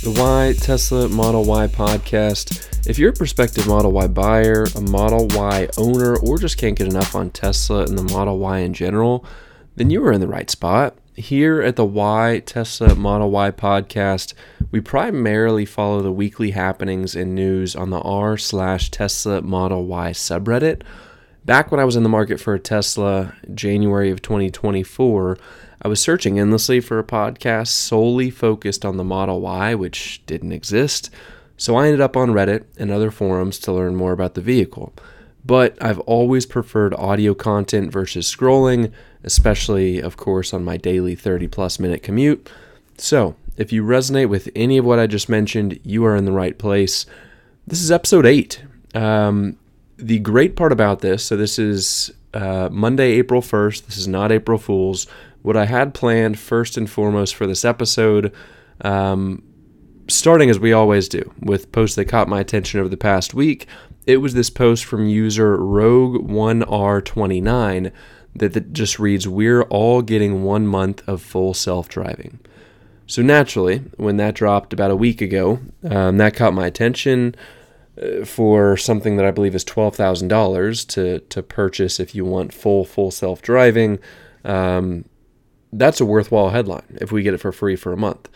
The Why Tesla Model Y podcast. If you're a prospective Model Y buyer, a Model Y owner, or just can't get enough on Tesla and the Model Y in general, then you are in the right spot. Here at the Why Tesla Model Y podcast, we primarily follow the weekly happenings and news on the r/Tesla Model Y subreddit. Back when I was in the market for a Tesla, January of 2024, I was searching endlessly for a podcast solely focused on the Model Y, which didn't exist. So I ended up on Reddit and other forums to learn more about the vehicle. But I've always preferred audio content versus scrolling, especially, of course, on my daily 30-plus minute commute. So if you resonate with any of what I just mentioned, you are in the right place. This is episode 8. The great part about this, so this is Monday, April 1st. This is not April Fool's. What I had planned first and foremost for this episode, starting as we always do, with posts that caught my attention over the past week, it was this post from user Rogue1R29 that just reads, "We're all getting 1 month of full self-driving." So naturally, when that dropped about a week ago, that caught my attention for something that I believe is $12,000 to purchase if you want full self-driving. That's a worthwhile headline if we get it for free for a month.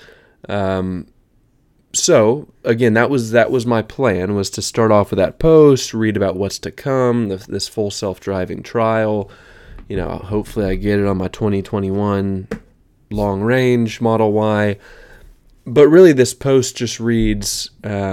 So again, that was my plan, was to start off with that post, read about what's to come, this full self-driving trial. You know, hopefully I get it on my 2021 long range Model Y. But really, this post just reads,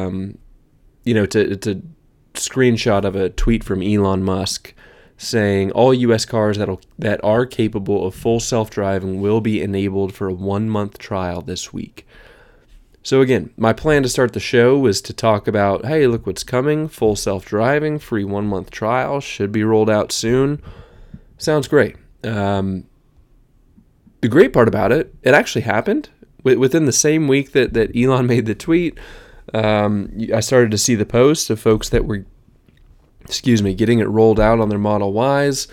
it's a screenshot of a tweet from Elon Musk saying all U.S. cars that are capable of full self-driving will be enabled for a 1-month trial this week. So again, my plan to start the show was to talk about, hey, look what's coming, full self-driving, free 1-month trial, should be rolled out soon. Sounds great. The great part about it actually happened. Within the same week that Elon made the tweet, I started to see the posts of folks that were, getting it rolled out on their Model Ys.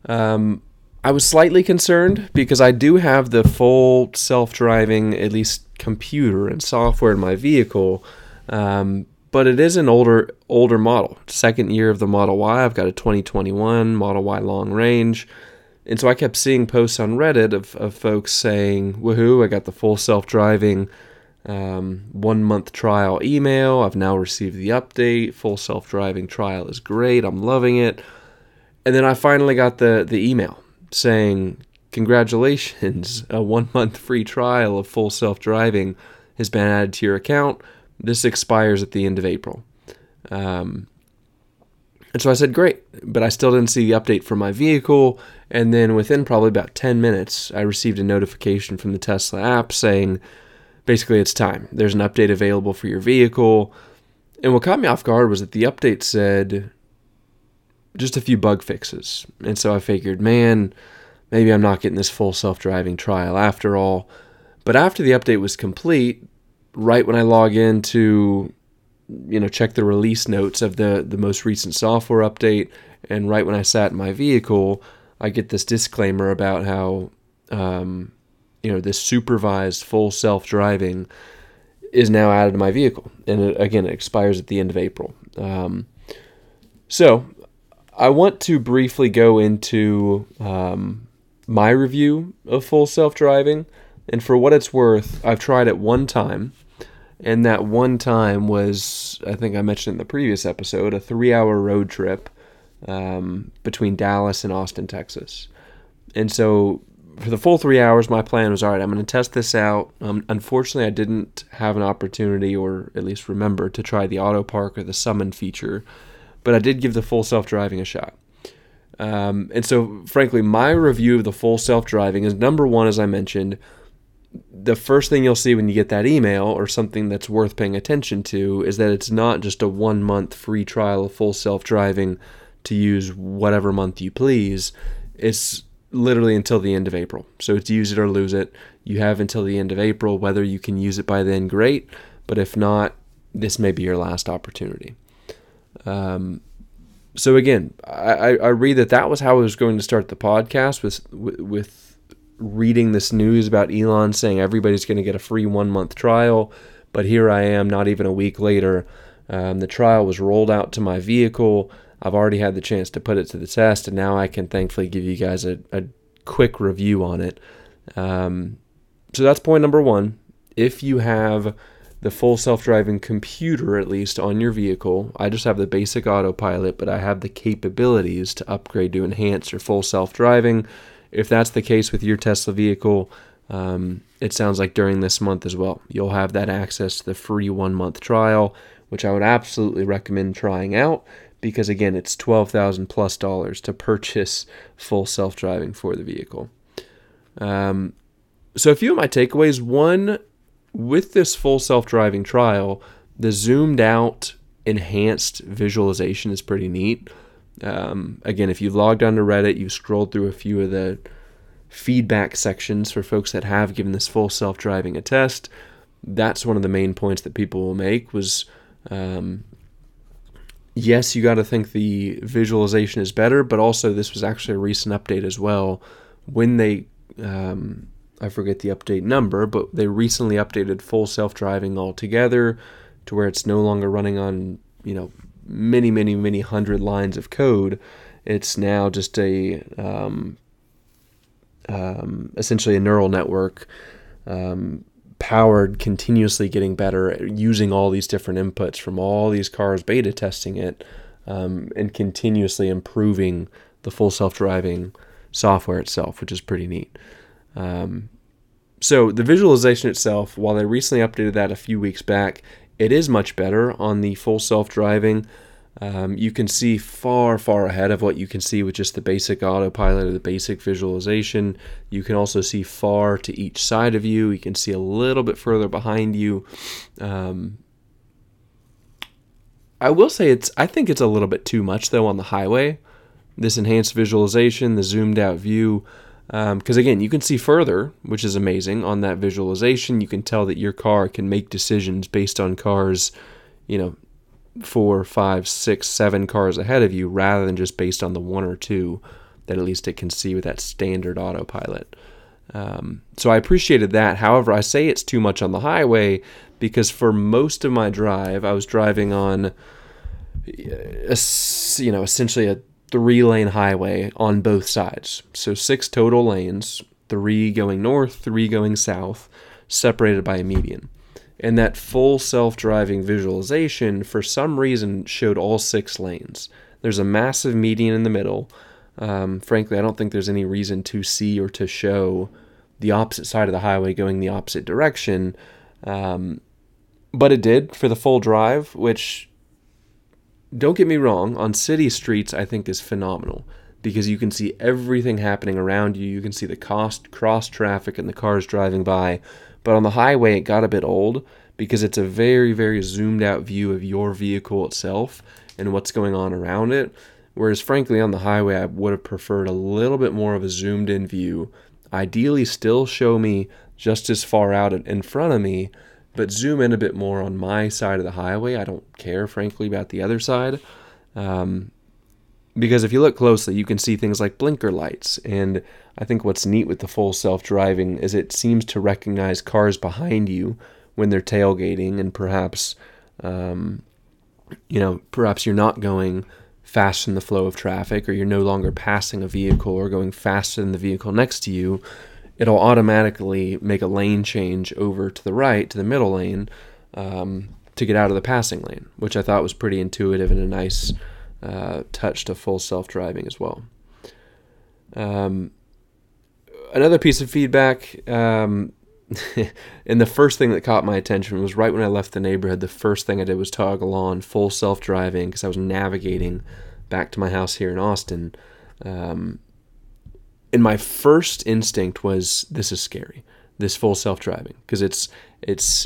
I was slightly concerned because I do have the full self-driving, at least computer and software in my vehicle, but it is an older model. Second year of the Model Y. I've got a 2021 Model Y long range. And so I kept seeing posts on Reddit of folks saying, woohoo, I got the full self-driving 1-month trial email. I've now received the update. Full self-driving trial is great. I'm loving it. And then I finally got the email saying, congratulations, a 1-month free trial of full self-driving has been added to your account. This expires at the end of April. And so I said, great, but I still didn't see the update for my vehicle. And then within probably about 10 minutes, I received a notification from the Tesla app saying, basically, it's time. There's an update available for your vehicle. And what caught me off guard was that the update said just a few bug fixes. And so I figured, man, maybe I'm not getting this full self-driving trial after all. But after the update was complete, right when I log in to check the release notes of the most recent software update, and right when I sat in my vehicle, I get this disclaimer about how this supervised full self-driving is now added to my vehicle. And it expires at the end of April. So I want to briefly go into my review of full self-driving. And for what it's worth, I've tried it one time. And that one time was, I think I mentioned in the previous episode, a 3-hour road trip between Dallas and Austin, Texas. And so for the full 3 hours, my plan was, all right, I'm going to test this out. Unfortunately, I didn't have an opportunity, or at least remember, to try the auto park or the summon feature, but I did give the full self-driving a shot. And so, frankly, my review of the full self-driving is, number one, as I mentioned, the first thing you'll see when you get that email, or something that's worth paying attention to, is that it's not just a 1-month free trial of full self-driving to use whatever month you please. It's literally until the end of April. So it's use it or lose it. You have until the end of April. Whether you can use it by then, great. But if not, this may be your last opportunity. So again, I read that was how I was going to start the podcast, with reading this news about Elon saying everybody's going to get a free 1-month trial. But here I am, not even a week later. The trial was rolled out to my vehicle. I've already had the chance to put it to the test, and now I can thankfully give you guys a quick review on it. So that's point number one. If you have the full self-driving computer, at least on your vehicle, I just have the basic autopilot, but I have the capabilities to upgrade to enhance or full self-driving. If that's the case with your Tesla vehicle, it sounds like during this month as well, you'll have that access to the free 1-month trial, which I would absolutely recommend trying out, because again, it's $12,000+ to purchase full self-driving for the vehicle. So a few of my takeaways. One, with this full self-driving trial, the zoomed out enhanced visualization is pretty neat. Again, if you've logged onto Reddit, you've scrolled through a few of the feedback sections for folks that have given this full self-driving a test. That's one of the main points that people will make was, yes, you got to think the visualization is better, but also this was actually a recent update as well. When they, I forget the update number, but they recently updated full self-driving altogether to where it's no longer running on, many hundred lines of code. It's now just a essentially a neural network powered, continuously getting better, using all these different inputs from all these cars, beta testing it, and continuously improving the full self-driving software itself, which is pretty neat. So the visualization itself, while they recently updated that a few weeks back, it is much better on the full self-driving. You can see far ahead of what you can see with just the basic autopilot or the basic visualization. You can also see far to each side of you. You can see a little bit further behind you. I will say I think it's a little bit too much though on the highway. This enhanced visualization, the zoomed out view. Because again, you can see further, which is amazing on that visualization. You can tell that your car can make decisions based on cars, 4, 5, 6, 7 cars ahead of you, rather than just based on the 1 or 2 that at least it can see with that standard autopilot. So I appreciated that. However, I say it's too much on the highway because for most of my drive, I was driving on, essentially a 3-lane highway on both sides. So 6 total lanes, 3 going north, 3 going south, separated by a median. And that full self-driving visualization, for some reason, showed all 6 lanes. There's a massive median in the middle. Frankly, I don't think there's any reason to see or to show the opposite side of the highway going the opposite direction. But it did for the full drive, which, don't get me wrong, on city streets I think is phenomenal because you can see everything happening around you. You can see the cross traffic and the cars driving by. But on the highway it got a bit old because it's a very, very zoomed out view of your vehicle itself and what's going on around it. Whereas frankly on the highway I would have preferred a little bit more of a zoomed in view. Ideally still show me just as far out in front of me, but zoom in a bit more on my side of the highway. I don't care, frankly, about the other side. Because if you look closely, you can see things like blinker lights. And I think what's neat with the full self-driving is it seems to recognize cars behind you when they're tailgating, and perhaps, perhaps you're not going fast in the flow of traffic, or you're no longer passing a vehicle or going faster than the vehicle next to you. It'll automatically make a lane change over to the right, to the middle lane, to get out of the passing lane, which I thought was pretty intuitive and a nice touch to full self-driving as well. Another piece of feedback, and the first thing that caught my attention was right when I left the neighborhood, the first thing I did was toggle on full self-driving because I was navigating back to my house here in Austin. And my first instinct was, this is scary, this full self-driving, because it's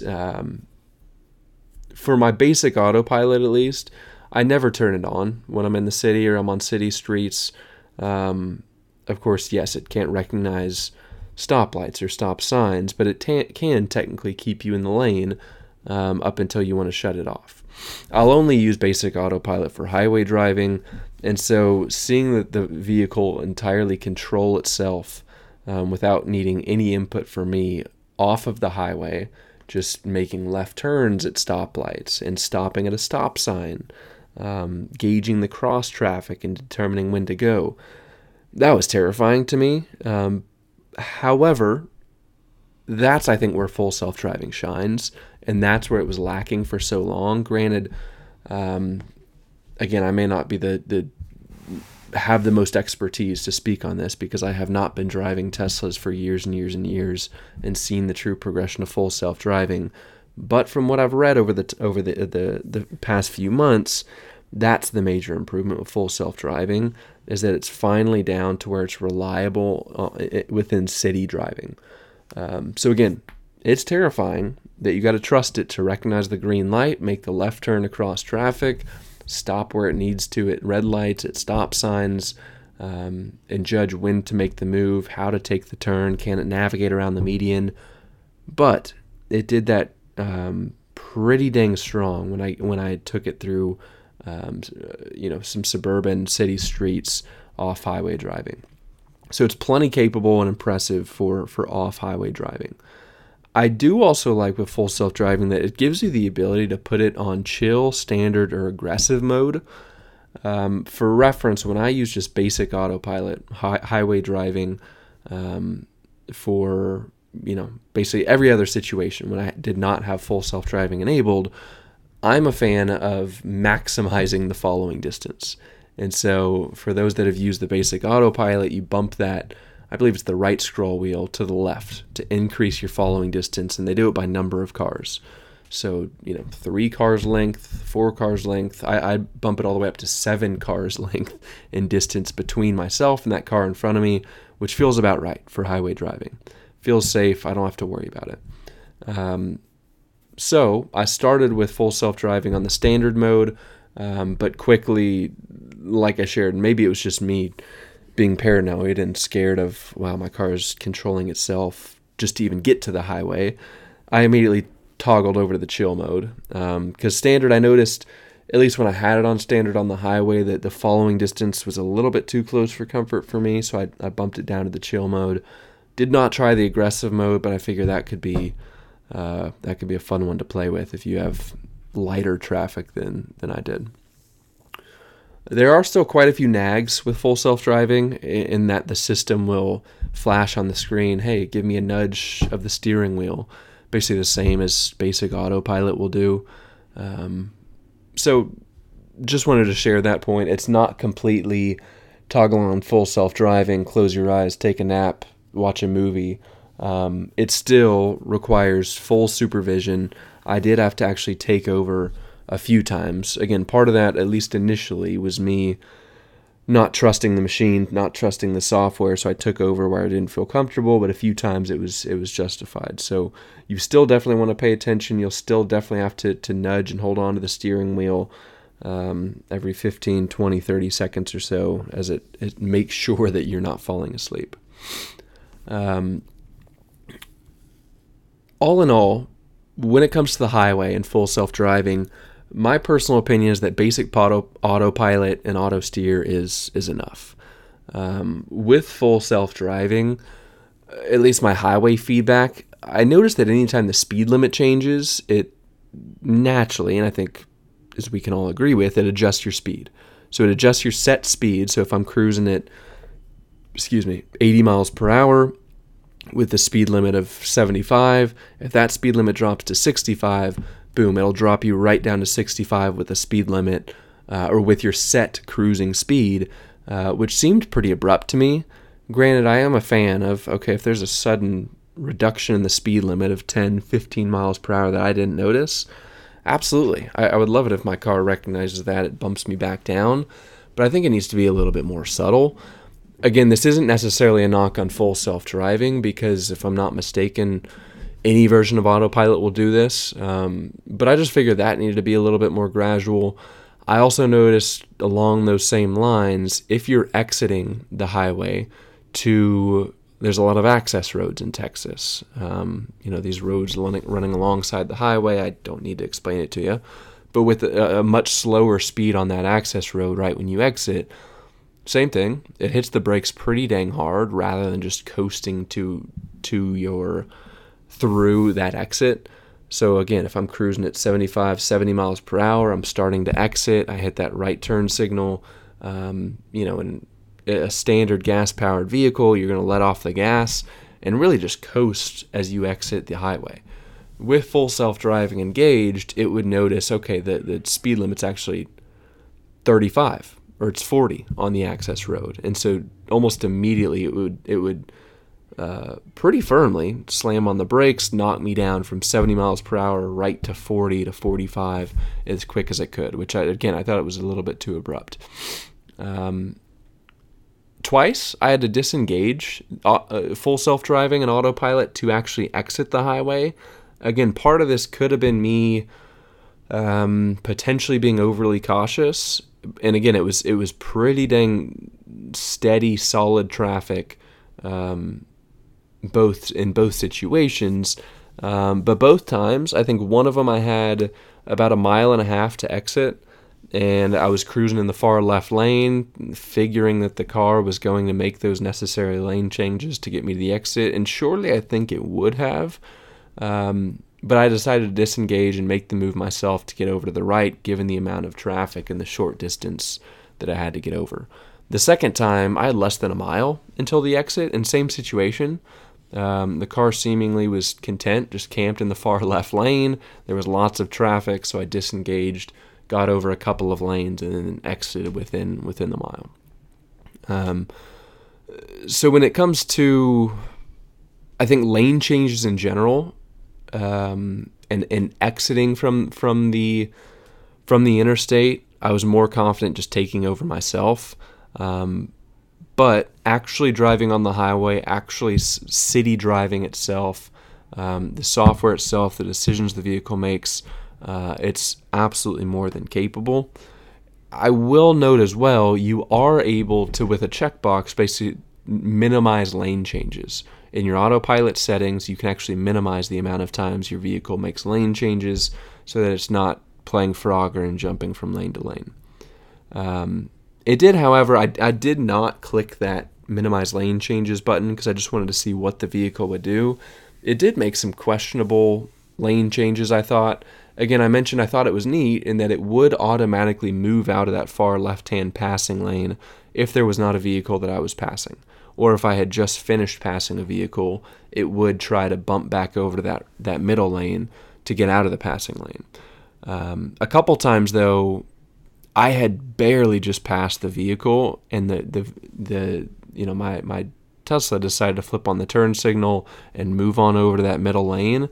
for my basic autopilot at least, I never turn it on when I'm in the city or I'm on city streets. Of course, yes, it can't recognize stoplights or stop signs, but it can technically keep you in the lane up until you want to shut it off. I'll only use basic autopilot for highway driving, and so seeing that the vehicle entirely control itself without needing any input from me off of the highway just making left turns at stoplights and stopping at a stop sign, gauging the cross traffic and determining when to go. That was terrifying to me. However, that's, I think, where full self-driving shines, and that's where it was lacking for so long. Granted, again, I may not be have the most expertise to speak on this because I have not been driving Teslas for years and years and years and seen the true progression of full self-driving. But from what I've read over the past few months, that's the major improvement with full self-driving, is that it's finally down to where it's reliable within city driving. So again, it's terrifying that you got to trust it to recognize the green light, make the left turn across traffic, stop where it needs to at red lights, at stop signs, and judge when to make the move, how to take the turn, can it navigate around the median. But it did that pretty dang strong when I took it through some suburban city streets off-highway driving. So it's plenty capable and impressive for off-highway driving. I do also like with full self-driving that it gives you the ability to put it on chill, standard, or aggressive mode. For reference, when I use just basic autopilot highway driving for basically every other situation when I did not have full self-driving enabled, I'm a fan of maximizing the following distance. And so for those that have used the basic autopilot, you bump that, I believe it's the right scroll wheel, to the left to increase your following distance, and they do it by number of cars. So, 3 cars length, 4 cars length. I bump it all the way up to 7 cars length in distance between myself and that car in front of me, which feels about right for highway driving. Feels safe. I don't have to worry about it. So I started with full self-driving on the standard mode, but quickly, like I shared, maybe it was just me being paranoid and scared of, wow, my car is controlling itself just to even get to the highway. I immediately toggled over to the chill mode, because standard, I noticed, at least when I had it on standard on the highway, that the following distance was a little bit too close for comfort for me, so I bumped it down to the chill mode. Did not try the aggressive mode, but I figure that could be a fun one to play with if you have lighter traffic than I did. There are still quite a few nags with full self-driving in that the system will flash on the screen, hey, give me a nudge of the steering wheel. Basically the same as basic autopilot will do. So just wanted to share that point. It's not completely toggle on full self-driving, close your eyes, take a nap, watch a movie. It still requires full supervision. I did have to actually take over a few times. Again, part of that, at least initially, was me not trusting the machine, not trusting the software, so I took over where I didn't feel comfortable, but a few times it was justified. So you still definitely want to pay attention. You'll still definitely have to nudge and hold on to the steering wheel every 15, 20, 30 seconds or so as it makes sure that you're not falling asleep. All in all, when it comes to the highway and full self-driving, my personal opinion is that basic autopilot and auto steer is enough. With full self-driving, at least my highway feedback, I noticed that anytime the speed limit changes, it naturally, and I think as we can all agree with, it adjusts your speed. So it adjusts your set speed. So if I'm cruising at 80 miles per hour with the speed limit of 75, if that speed limit drops to 65, boom, it'll drop you right down to 65 with the speed limit, or with your set cruising speed, which seemed pretty abrupt to me. Granted, I am a fan of, okay, if there's a sudden reduction in the speed limit of 10, 15 miles per hour that I didn't notice, absolutely. I would love it if my car recognizes that, it bumps me back down, but I think it needs to be a little bit more subtle. Again, this isn't necessarily a knock on full self-driving, because if I'm not mistaken, any version of autopilot will do this, but I just figured that needed to be a little bit more gradual. I also noticed along those same lines, if you're exiting the highway there's a lot of access roads in Texas. These roads running alongside the highway, I don't need to explain it to you, but with a much slower speed on that access road right when you exit, same thing, it hits the brakes pretty dang hard rather than just coasting through that exit. So again, if I'm cruising at 75, 70 miles per hour, I'm starting to exit. I hit that right turn signal. In a standard gas-powered vehicle, you're going to let off the gas and really just coast as you exit the highway. With full self-driving engaged, it would notice, okay, the speed limit's actually 35 or it's 40 on the access road. And so almost immediately it would pretty firmly slam on the brakes, knock me down from 70 miles per hour right to 40 to 45 as quick as it could, which I thought it was a little bit too abrupt. Twice I had to disengage full self-driving and autopilot to actually exit the highway. Again, part of this could have been me potentially being overly cautious. And again, it was pretty dang steady, solid traffic, both situations. But both times, I think one of them I had about 1.5 miles to exit, and I was cruising in the far left lane, figuring that the car was going to make those necessary lane changes to get me to the exit. And surely I think it would have. But I decided to disengage and make the move myself to get over to the right, given the amount of traffic and the short distance that I had to get over. The second time, I had less than 1 mile until the exit, and same situation. The car seemingly was content, just camped in the far left lane. There was lots of traffic, so I disengaged, got over a couple of lanes, and then exited within the mile. So when it comes to, I think, lane changes in general, and exiting from the interstate, I was more confident just taking over myself. But actually driving on the highway, actually city driving itself, the software itself, the decisions the vehicle makes, it's absolutely more than capable. I will note as well, you are able to, with a checkbox, basically minimize lane changes. In your autopilot settings, you can actually minimize the amount of times your vehicle makes lane changes so that it's not playing Frogger and jumping from lane to lane. It did, however, I did not click that minimize lane changes button because I just wanted to see what the vehicle would do. It did make some questionable lane changes, I thought. Again, I mentioned I thought it was neat in that it would automatically move out of that far left-hand passing lane if there was not a vehicle that I was passing. Or if I had just finished passing a vehicle, it would try to bump back over to that middle lane to get out of the passing lane. A couple times, though, I had barely just passed the vehicle, and my Tesla decided to flip on the turn signal and move on over to that middle lane.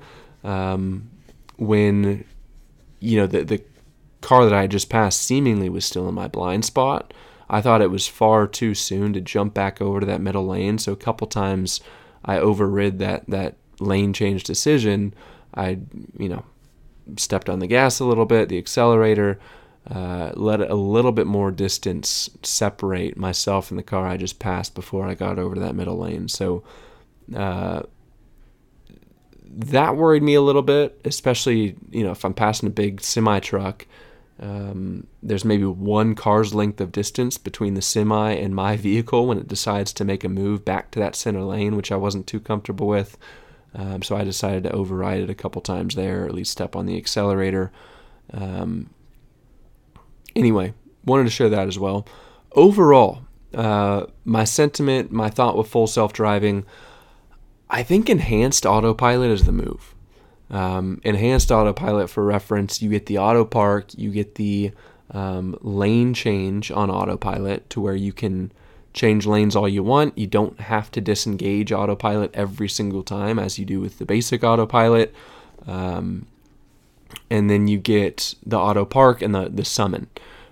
When the car that I had just passed seemingly was still in my blind spot. I thought it was far too soon to jump back over to that middle lane, so a couple times I overrid that lane change decision. I stepped on the gas a little bit, the accelerator, let a little bit more distance separate myself and the car I just passed before I got over to that middle lane. So that worried me a little bit, especially if I'm passing a big semi truck. There's maybe one car's length of distance between the semi and my vehicle when it decides to make a move back to that center lane, which I wasn't too comfortable with. So I decided to override it a couple times there, or at least step on the accelerator. Anyway, wanted to share that as well. Overall, my sentiment, my thought with full self-driving, I think enhanced autopilot is the move. Enhanced autopilot, for reference, you get the auto park, you get the lane change on autopilot to where you can change lanes all you want. You don't have to disengage autopilot every single time as you do with the basic autopilot. And then you get the auto park and the summon.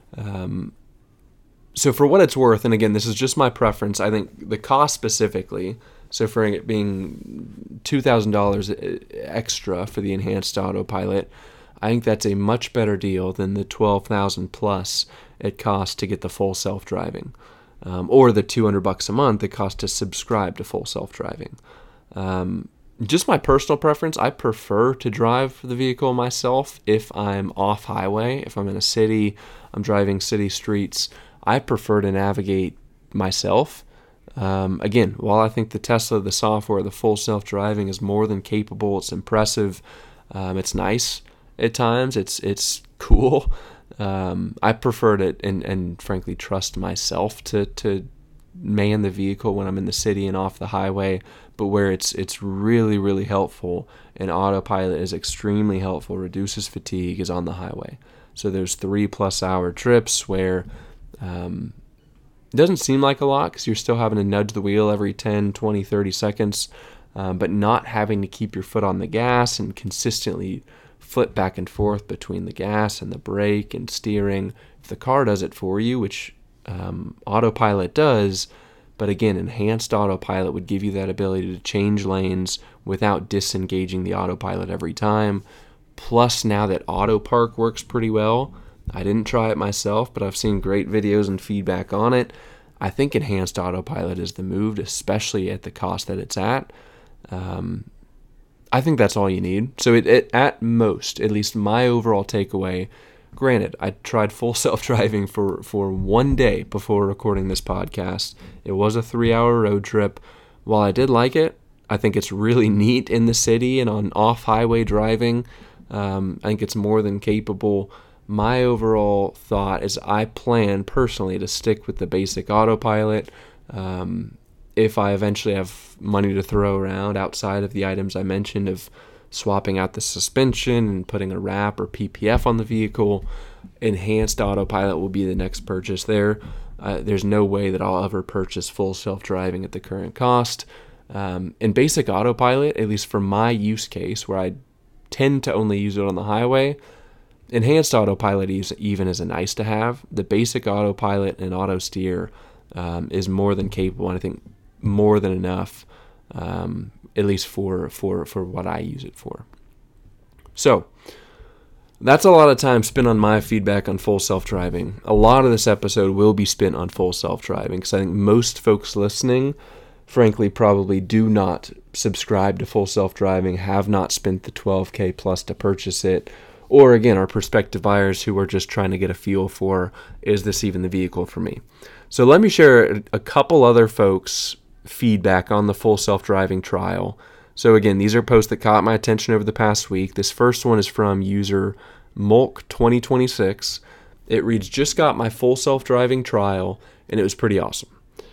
So for what it's worth, and again, this is just my preference, I think the cost specifically, so for it being $2,000 extra for the enhanced autopilot, I think that's a much better deal than the $12,000 plus it costs to get the full self-driving, or the $200 a month it costs to subscribe to full self-driving. Just my personal preference, I prefer to drive the vehicle myself if I'm off highway. If I'm in a city, I'm driving city streets, I prefer to navigate myself. Again, while I think the Tesla, the software, the full self-driving is more than capable, it's impressive, It's nice at times. It's cool. I prefer to and frankly trust myself to man the vehicle when I'm in the city and off the highway. But where it's really, really helpful, and autopilot is extremely helpful, reduces fatigue, is on the highway. So there's 3+ hour trips where it doesn't seem like a lot because you're still having to nudge the wheel every 10, 20, 30 seconds, but not having to keep your foot on the gas and consistently flip back and forth between the gas and the brake and steering. If the car does it for you, which autopilot does, but again, enhanced autopilot would give you that ability to change lanes without disengaging the autopilot every time. Plus, now that auto park works pretty well, I didn't try it myself, but I've seen great videos and feedback on it. I think enhanced autopilot is the move, especially at the cost that it's at. I think that's all you need. So it at most, at least my overall takeaway, granted, I tried full self-driving for 1 day before recording this podcast. It was a 3-hour road trip. While I did like it, I think it's really neat in the city and on off-highway driving. I think it's more than capable. My overall thought is I plan personally to stick with the basic autopilot. If I eventually have money to throw around outside of the items I mentioned of swapping out the suspension and putting a wrap or PPF on the vehicle, enhanced autopilot will be the next purchase there. There's no way that I'll ever purchase full self-driving at the current cost. In basic autopilot, at least for my use case, where I tend to only use it on the highway, enhanced autopilot even is a nice to have. The basic autopilot and auto steer is more than capable, and I think more than enough, at least for what I use it for. So that's a lot of time spent on my feedback on full self-driving. A lot of this episode will be spent on full self-driving because I think most folks listening, frankly, probably do not subscribe to full self-driving, have not spent the $12K plus to purchase it, or again, are prospective buyers who are just trying to get a feel for, is this even the vehicle for me? So let me share a couple other folks' feedback on the full self-driving trial. So again, these are posts that caught my attention over the past week. This first one is from user Mulk2026. It reads, just got my full self-driving trial, and it was pretty awesome.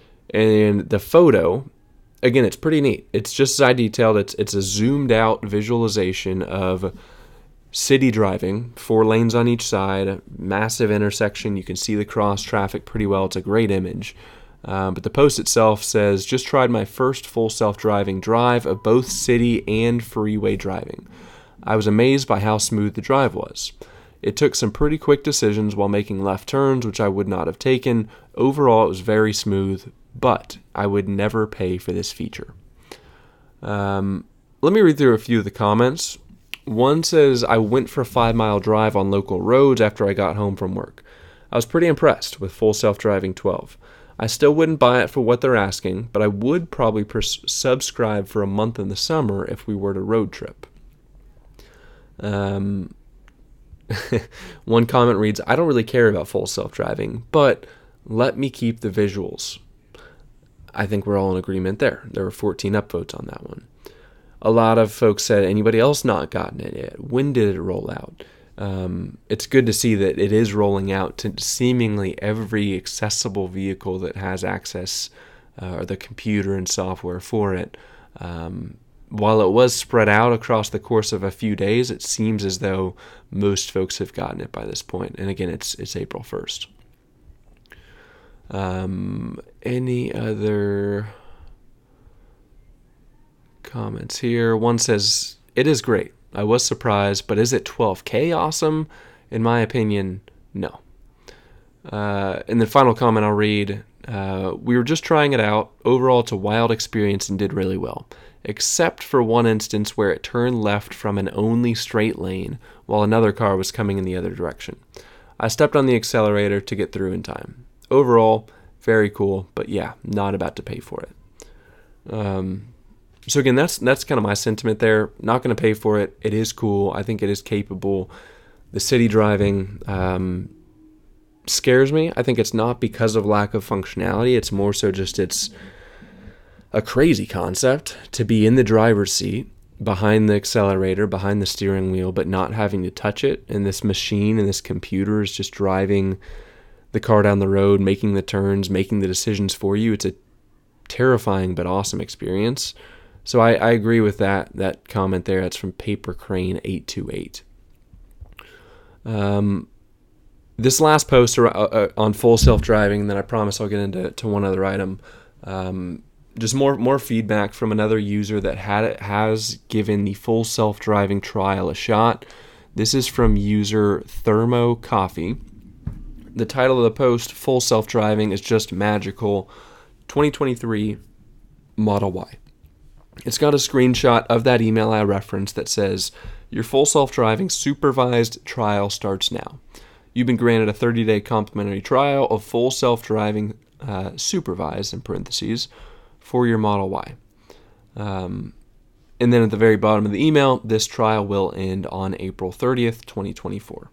And the photo, again, it's pretty neat. It's just as I detailed. It's a zoomed out visualization of city driving, 4 lanes on each side, massive intersection. You can see the cross traffic pretty well. It's a great image. But the post itself says, just tried my first full self-driving drive of both city and freeway driving. I was amazed by how smooth the drive was. It took some pretty quick decisions while making left turns, which I would not have taken. Overall, it was very smooth, but I would never pay for this feature. Let me read through a few of the comments. One says, I went for a 5-mile drive on local roads after I got home from work. I was pretty impressed with full self-driving 12. I still wouldn't buy it for what they're asking, but I would probably subscribe for a month in the summer if we were to road trip. One comment reads, I don't really care about full self-driving, but let me keep the visuals. I think we're all in agreement there. There were 14 upvotes on that one. A lot of folks said, anybody else not gotten it yet? When did it roll out? It's good to see that it is rolling out to seemingly every accessible vehicle that has access or the computer and software for it. While it was spread out across the course of a few days, it seems as though most folks have gotten it by this point. And again, it's April 1st. Any other comments here? One says, it is great. I was surprised, but is it $12K awesome? In my opinion, no. And the final comment I'll read, we were just trying it out. Overall, it's a wild experience and did really well, except for one instance where it turned left from an only straight lane while another car was coming in the other direction. I stepped on the accelerator to get through in time. Overall, very cool, but yeah, not about to pay for it. So again, that's kind of my sentiment there. Not going to pay for it. It is cool. I think it is capable. The city driving scares me. I think it's not because of lack of functionality. It's more so just it's a crazy concept to be in the driver's seat behind the accelerator, behind the steering wheel, but not having to touch it. And this machine and this computer is just driving the car down the road, making the turns, making the decisions for you. It's a terrifying but awesome experience. So I agree with that comment there. That's from Paper Crane 828. This last post on full self-driving, and then I promise I'll get into one other item. Just more feedback from another user that has given the full self-driving trial a shot. This is from user Thermo Coffee. The title of the post, Full Self-Driving is Just Magical, 2023 Model Y. It's got a screenshot of that email I referenced that says, your full self-driving supervised trial starts now. You've been granted a 30-day complimentary trial of full self-driving supervised, in parentheses, for your Model Y. And then at the very bottom of the email, this trial will end on April 30th, 2024.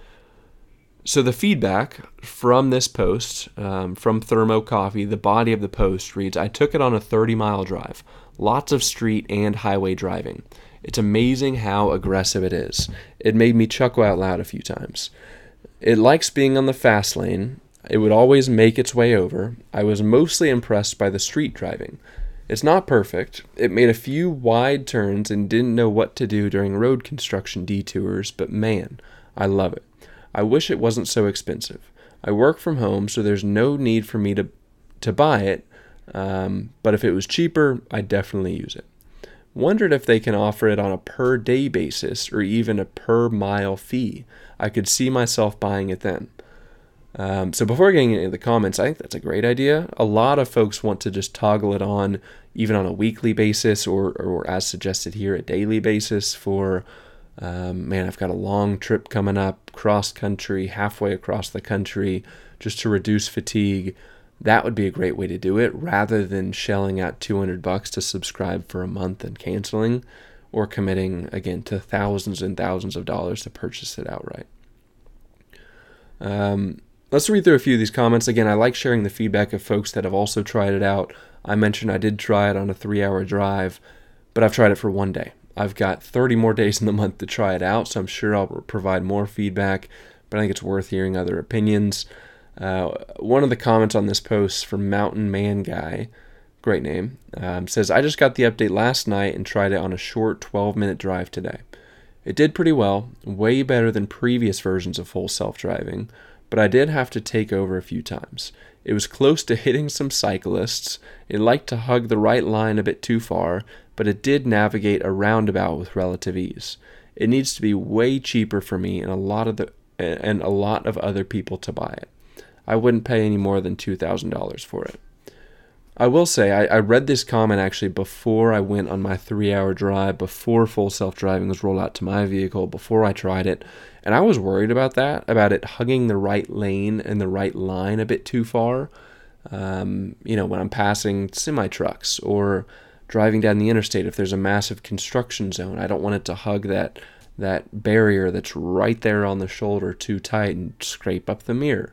So the feedback from this post, from Thermo Coffee, the body of the post reads, I took it on a 30-mile drive. Lots of street and highway driving. It's amazing how aggressive it is. It made me chuckle out loud a few times. It likes being on the fast lane. It would always make its way over. I was mostly impressed by the street driving. It's not perfect. It made a few wide turns and didn't know what to do during road construction detours, but man, I love it. I wish it wasn't so expensive. I work from home, so there's no need for me to buy it, but if it was cheaper, I'd definitely use it. Wondered if they can offer it on a per-day basis or even a per-mile fee. I could see myself buying it then. So before getting into the comments, I think that's a great idea. A lot of folks want to just toggle it on even on a weekly basis or as suggested here, a daily basis for, I've got a long trip coming up, cross-country, halfway across the country, just to reduce fatigue. That would be a great way to do it rather than shelling out $200 to subscribe for a month and canceling or committing, again, to thousands and thousands of dollars to purchase it outright. Let's read through a few of these comments. Again, I like sharing the feedback of folks that have also tried it out. I mentioned I did try it on a 3-hour drive, but I've tried it for 1 day. I've got 30 more days in the month to try it out, so I'm sure I'll provide more feedback, but I think it's worth hearing other opinions. One of the comments on this post from Mountain Man Guy, great name, says, I just got the update last night and tried it on a short 12-minute drive today. It did pretty well, way better than previous versions of full self-driving, but I did have to take over a few times. It was close to hitting some cyclists. It liked to hug the right line a bit too far, but it did navigate a roundabout with relative ease. It needs to be way cheaper for me and a lot of other people to buy it. I wouldn't pay any more than $2,000 for it. I will say, I read this comment actually before I went on my 3-hour drive, before full self-driving was rolled out to my vehicle, before I tried it, and I was worried about that, about it hugging the right lane and the right line a bit too far. When I'm passing semi-trucks or driving down the interstate, if there's a massive construction zone, I don't want it to hug that barrier that's right there on the shoulder too tight and scrape up the mirror.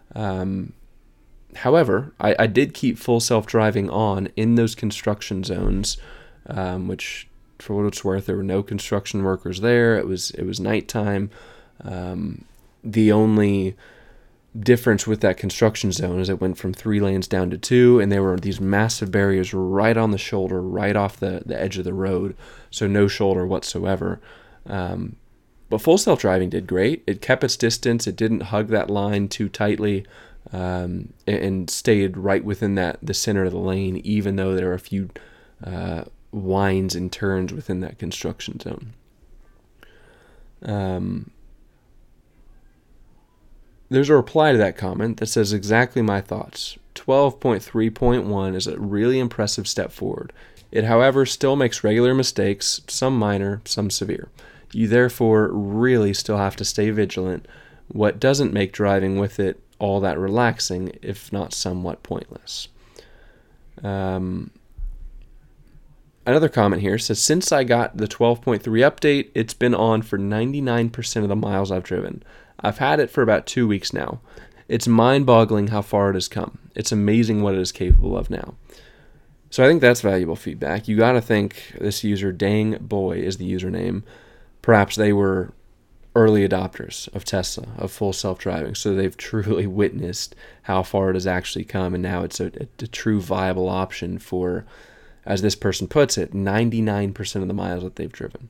However, I did keep full self-driving on in those construction zones, which, for what it's worth, there were no construction workers there. It was nighttime. The only difference with that construction zone is it went from 3 lanes down to 2, and there were these massive barriers right on the shoulder, right off the edge of the road, so no shoulder whatsoever. But full self-driving did great. It kept its distance. It didn't hug that line too tightly, and stayed right within the center of the lane, even though there were a few winds and turns within that construction zone. There's a reply to that comment that says exactly my thoughts. 12.3.1 is a really impressive step forward. It, however, still makes regular mistakes, some minor, some severe. You therefore really still have to stay vigilant. What doesn't make driving with it all that relaxing, if not somewhat pointless. Another comment here says, since I got the 12.3 update, it's been on for 99% of the miles I've driven. I've had it for about 2 weeks now. It's mind-boggling how far it has come. It's amazing what it is capable of now. So I think that's valuable feedback. You got to think this user, Dang Boy is the username. Perhaps they were early adopters of Tesla, of full self-driving. So they've truly witnessed how far it has actually come. And now it's a true viable option for, as this person puts it, 99% of the miles that they've driven.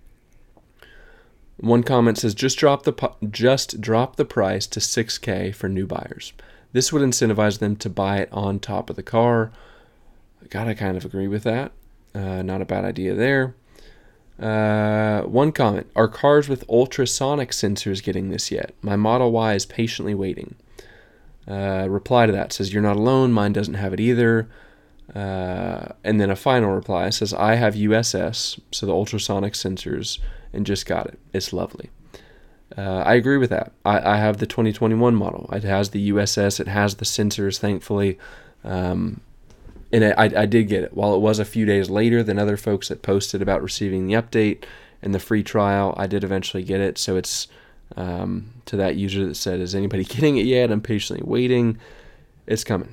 One comment says, just drop the price to $6,000 for new buyers. This would incentivize them to buy it on top of the car. Gotta kind of agree with that. Not a bad idea there. One comment, are cars with ultrasonic sensors getting this yet? My Model Y is patiently waiting. Reply to that says, you're not alone. Mine doesn't have it either. And then a final reply says, I have USS, so the ultrasonic sensors, and just got it. It's lovely. I agree with that. I have the 2021 model. It has the USS. It has the sensors, thankfully. And I did get it. While it was a few days later than other folks that posted about receiving the update and the free trial, I did eventually get it. So it's to that user that said, is anybody getting it yet? I'm patiently waiting. It's coming.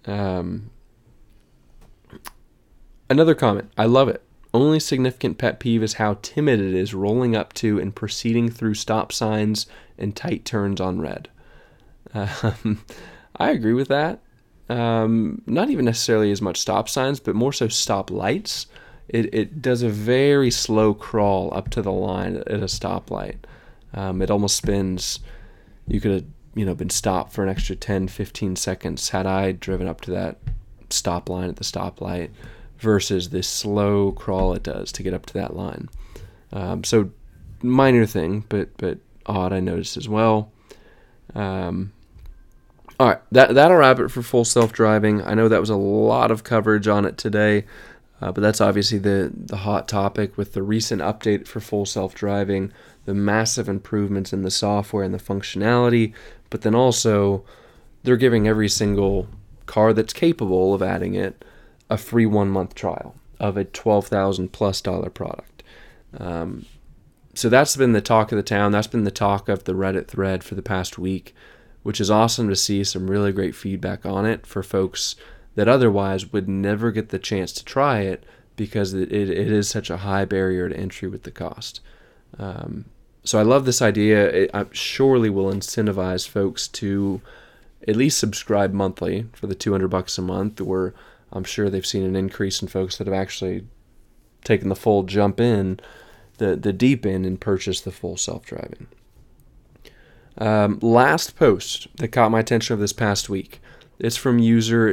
Another comment. I love it. Only significant pet peeve is how timid it is rolling up to and proceeding through stop signs and tight turns on red. I agree with that. Not even necessarily as much stop signs, but more so stop lights. It does a very slow crawl up to the line at a stoplight. It almost spins. You could have been stopped for an extra 10, 15 seconds had I driven up to that stop line at the stoplight, versus this slow crawl it does to get up to that line. So minor thing, but odd, I noticed as well. All right, that'll wrap it for full self-driving. I know that was a lot of coverage on it today, but that's obviously the hot topic with the recent update for full self-driving, the massive improvements in the software and the functionality, but then also they're giving every single car that's capable of adding it a free 1-month trial of a $12,000+ product. So that's been the talk of the town. That's been the talk of the Reddit thread for the past week, which is awesome to see some really great feedback on it for folks that otherwise would never get the chance to try it because it is such a high barrier to entry with the cost. So I love this idea. It surely will incentivize folks to at least subscribe monthly for the $200 a month, or I'm sure they've seen an increase in folks that have actually taken the full jump in, the deep end, and purchased the full self-driving. Last post that caught my attention of this past week. It's from user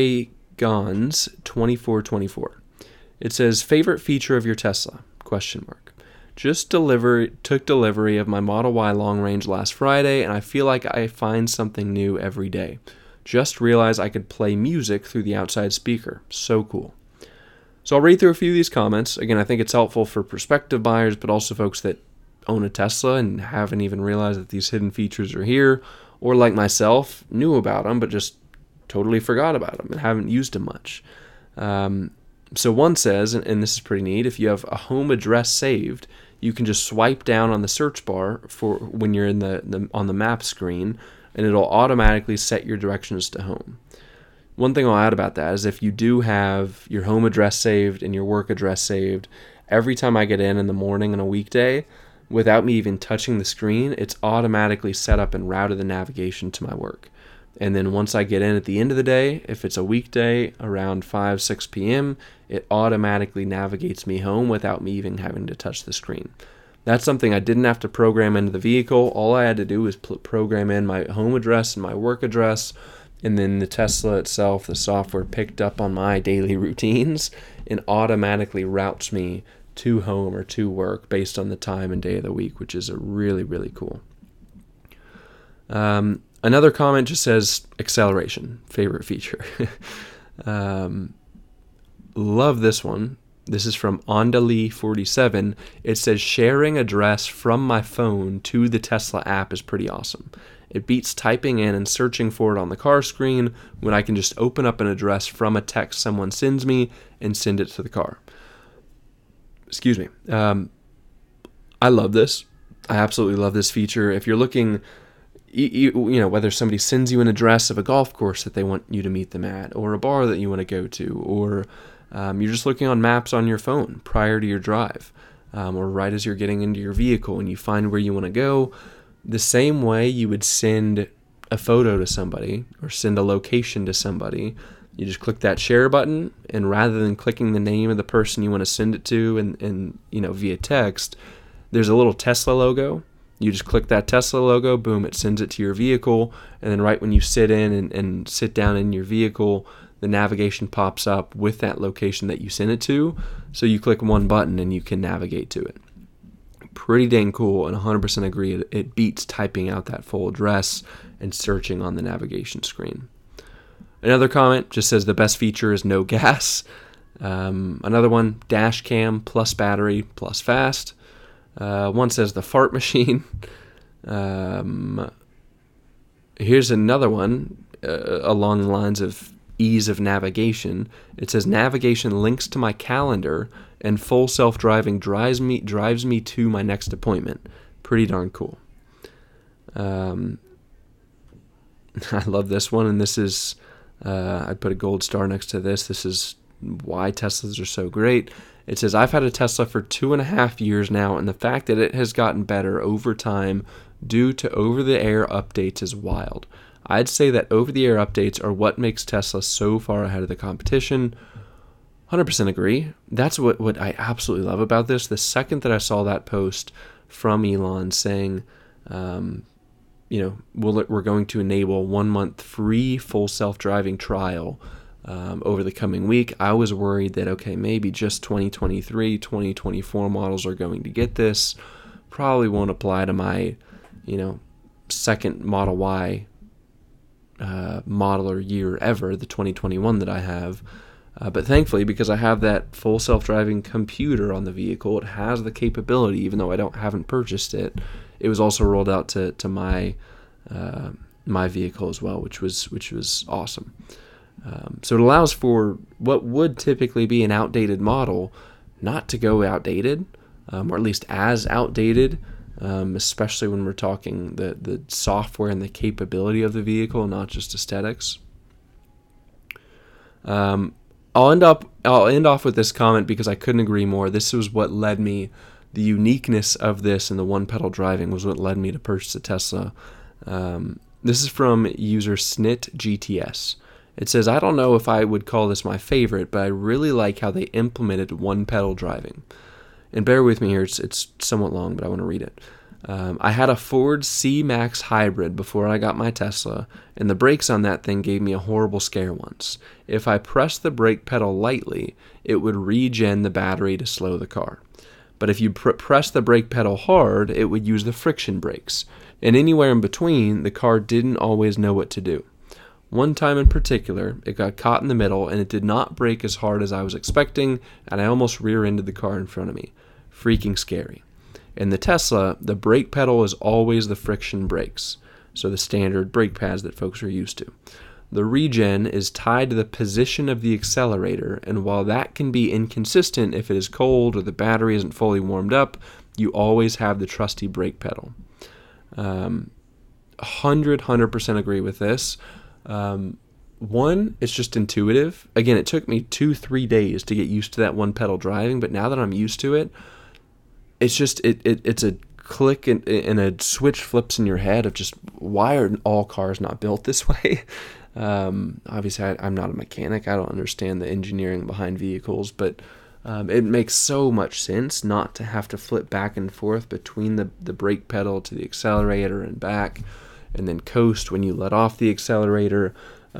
jguns2424. It says, favorite feature of your Tesla? ? Just took delivery of my Model Y long range last Friday, and I feel like I find something new every day. Just realized I could play music through the outside speaker. So cool. So I'll read through a few of these comments. Again, I think it's helpful for prospective buyers, but also folks that own a Tesla and haven't even realized that these hidden features are here, or like myself, knew about them, but just totally forgot about them and haven't used them much. So one says, and this is pretty neat, if you have a home address saved, you can just swipe down on the search bar for when you're in on the map screen, and it'll automatically set your directions to home. One thing I'll add about that is if you do have your home address saved and your work address saved, every time I get in the morning on a weekday, without me even touching the screen, it's automatically set up and routed the navigation to my work. And then once I get in at the end of the day, if it's a weekday around 5, 6 p.m., it automatically navigates me home without me even having to touch the screen. That's something I didn't have to program into the vehicle. All I had to do was program in my home address and my work address, and then the Tesla itself, the software, picked up on my daily routines and automatically routes me to home or to work based on the time and day of the week, which is a really, really cool. Another comment just says acceleration, favorite feature. Love this one. This is from Ondali47. It says sharing address from my phone to the Tesla app is pretty awesome. It beats typing in and searching for it on the car screen when I can just open up an address from a text someone sends me and send it to the car. Excuse me. I love this. I absolutely love this feature. If you're looking, you know, whether somebody sends you an address of a golf course that they want you to meet them at, or a bar that you want to go to, or you're just looking on maps on your phone prior to your drive, or right as you're getting into your vehicle and you find where you want to go, the same way you would send a photo to somebody or send a location to somebody, you just click that share button, and rather than clicking the name of the person you want to send it to and you know, via text, there's a little Tesla logo. You just click that Tesla logo, boom, it sends it to your vehicle, and then right when you sit in and sit down in your vehicle, the navigation pops up with that location that you sent it to, so you click one button and you can navigate to it. Pretty dang cool, and 100% agree, it beats typing out that full address and searching on the navigation screen. Another comment just says the best feature is no gas. Another one, dash cam plus battery plus fast. One says the fart machine. Here's another one along the lines of ease of navigation. It says navigation links to my calendar, and full self-driving drives me to my next appointment. Pretty darn cool. I love this one, and this is I put a gold star next to this. This is why Teslas are so great. It says, I've had a Tesla for 2.5 years now, and the fact that it has gotten better over time due to over-the-air updates is wild. I'd say that over-the-air updates are what makes Tesla so far ahead of the competition. 100% agree. That's what I absolutely love about this. The second that I saw that post from Elon saying, you know, we're going to enable 1 month free full self-driving trial over the coming week, I was worried that, okay, maybe just 2023, 2024 models are going to get this. Probably won't apply to my, you know, second Model Y model or year ever, the 2021 that I have. But thankfully, because I have that full self-driving computer on the vehicle, it has the capability, even though I haven't purchased it. It was also rolled out to my my vehicle as well, which was awesome. So it allows for what would typically be an outdated model not to go outdated, or at least as outdated, especially when we're talking the software and the capability of the vehicle, not just aesthetics. I'll end off with this comment because I couldn't agree more. This was what led me, the uniqueness of this and the one-pedal driving was what led me to purchase a Tesla. This is from user SnitGTS. It says, I don't know if I would call this my favorite, but I really like how they implemented one-pedal driving. And bear with me here, it's somewhat long, but I want to read it. I had a Ford C-Max hybrid before I got my Tesla, and the brakes on that thing gave me a horrible scare once. If I pressed the brake pedal lightly, it would regen the battery to slow the car. But if you press the brake pedal hard, it would use the friction brakes. And anywhere in between, the car didn't always know what to do. One time in particular, it got caught in the middle, and it did not brake as hard as I was expecting, and I almost rear-ended the car in front of me. Freaking scary. In the Tesla, the brake pedal is always the friction brakes, so the standard brake pads that folks are used to. The regen is tied to the position of the accelerator, and while that can be inconsistent if it is cold or the battery isn't fully warmed up, you always have the trusty brake pedal. 100% agree with this. One, it's just intuitive. Again, it took me 2-3 days to get used to that one pedal driving, but now that I'm used to it, it's just it's a click and a switch flips in your head of just, why are all cars not built this way? Obviously, I'm not a mechanic. I don't understand the engineering behind vehicles, but it makes so much sense not to have to flip back and forth between the brake pedal to the accelerator and back, and then coast when you let off the accelerator.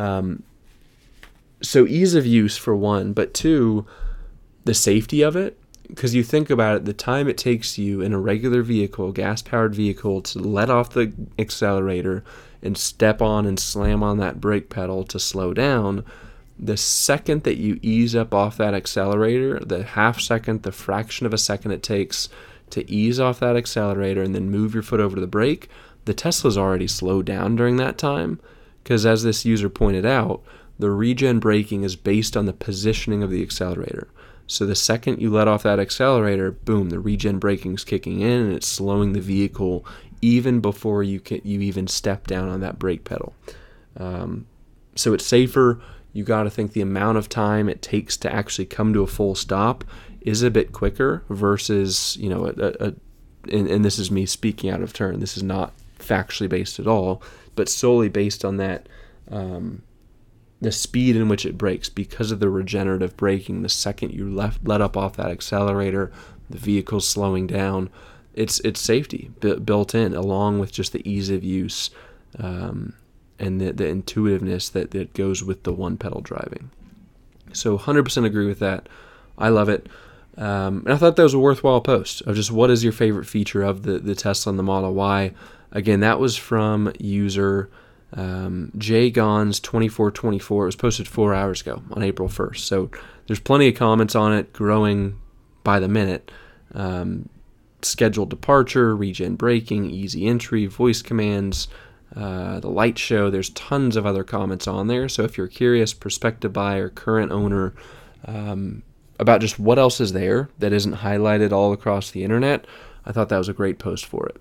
So ease of use for one, but two, the safety of it. Because you think about it, the time it takes you in a regular vehicle, gas-powered vehicle, to let off the accelerator and step on and slam on that brake pedal to slow down, the second that you ease up off that accelerator, the half second, the fraction of a second it takes to ease off that accelerator and then move your foot over to the brake, the Tesla's already slowed down during that time. Because as this user pointed out, the regen braking is based on the positioning of the accelerator. So the second you let off that accelerator, boom, the regen braking is kicking in and it's slowing the vehicle even before you even step down on that brake pedal. So it's safer. You got to think the amount of time it takes to actually come to a full stop is a bit quicker versus, and this is me speaking out of turn. This is not factually based at all, but solely based on that, the speed in which it brakes because of the regenerative braking. The second you let up off that accelerator, the vehicle's slowing down. It's safety built in, along with just the ease of use and the intuitiveness that goes with the one pedal driving. So 100% agree with that. I love it. And I thought that was a worthwhile post of just what is your favorite feature of the Tesla and the Model Y. Again, that was from user Jay Gons 2424. It was posted 4 hours ago on April 1st. So there's plenty of comments on it, growing by the minute. Scheduled departure, regen braking, easy entry, voice commands, the light show. There's tons of other comments on there. So if you're curious, prospective buyer, current owner, about just what else is there that isn't highlighted all across the internet, I thought that was a great post for it.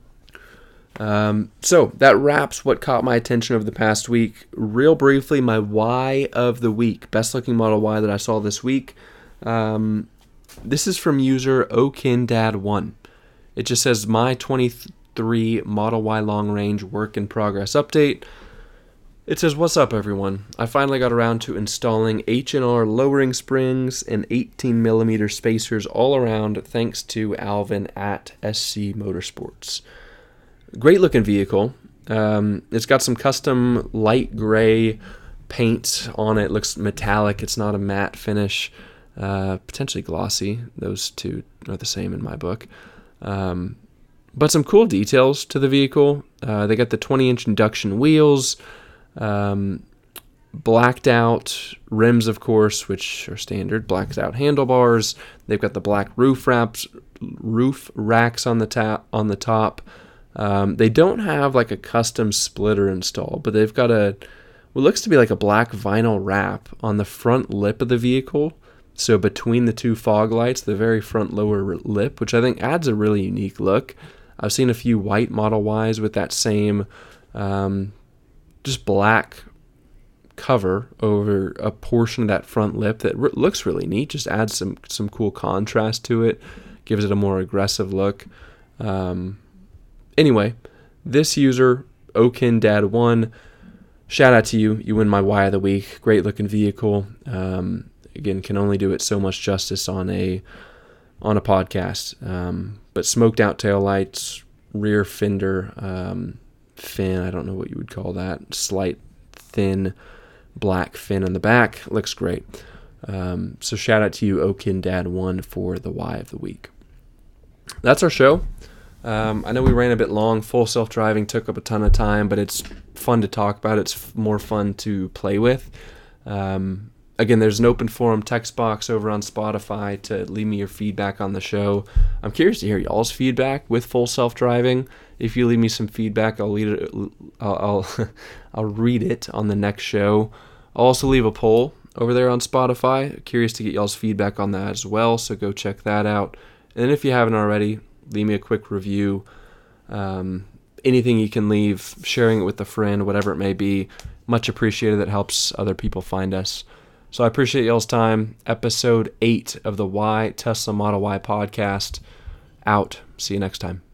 So that wraps what caught my attention over the past week. Real briefly, my Y of the week, best looking Model Y that I saw this week. This is from user OKindad1. It just says, my 23 Model Y long range work in progress update. It says, what's up everyone? I finally got around to installing H&R lowering springs and 18mm spacers all around thanks to Alvin at SC Motorsports. Great looking vehicle. It's got some custom light gray paint on it. Looks metallic. It's not a matte finish. Potentially glossy. Those two are the same in my book. But some cool details to the vehicle. They got the 20-inch induction wheels, blacked out rims, of course, which are standard, blacked out handlebars. They've got the black roof racks on the top. They don't have like a custom splitter installed, but they've got what looks to be like a black vinyl wrap on the front lip of the vehicle. So between the two fog lights, the very front lower lip, which I think adds a really unique look. I've seen a few white Model Ys with that same just black cover over a portion of that front lip that looks really neat. Just adds some cool contrast to it, gives it a more aggressive look. Anyway, this user, OKindad1, shout out to you. You win my Y of the week. Great looking vehicle. Again, can only do it so much justice on a podcast. But smoked out taillights, rear fender fin, I don't know what you would call that, slight thin black fin on the back. Looks great. So shout out to you, OKindad1, for the Y of the week. That's our show. I know we ran a bit long. Full self-driving took up a ton of time, but it's fun to talk about. It's more fun to play with. Again, there's an open forum text box over on Spotify to leave me your feedback on the show. I'm curious to hear y'all's feedback with full self-driving. If you leave me some feedback, I'll read it on the next show. I'll also leave a poll over there on Spotify. Curious to get y'all's feedback on that as well, so go check that out. And if you haven't already, leave me a quick review. Anything you can leave, sharing it with a friend, whatever it may be, much appreciated. That helps other people find us. So I appreciate y'all's time. Episode 8 of the Tesla Model Y podcast out. See you next time.